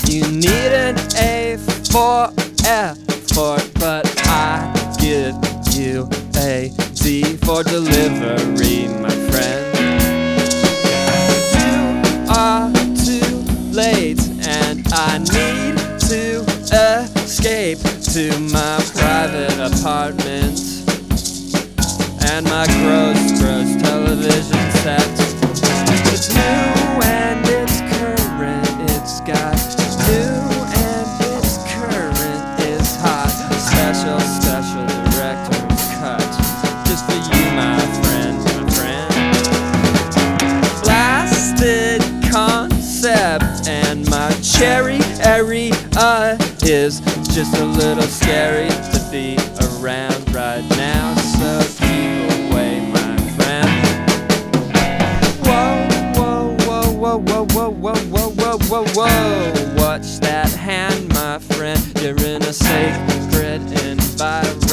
You need an A for effort, but I give you a D for delivery, my friend. You are too late, and I need to escape to my private apartment and my gross television set. It's new and it's current, it's got new and it's current, it's hot. Special director's cut, just for you, my friend, Blasted concept, and my cherry area is just a little scary to be around right now, so keep away, my friend. Whoa, watch that hand, my friend. You're in a sacred environment.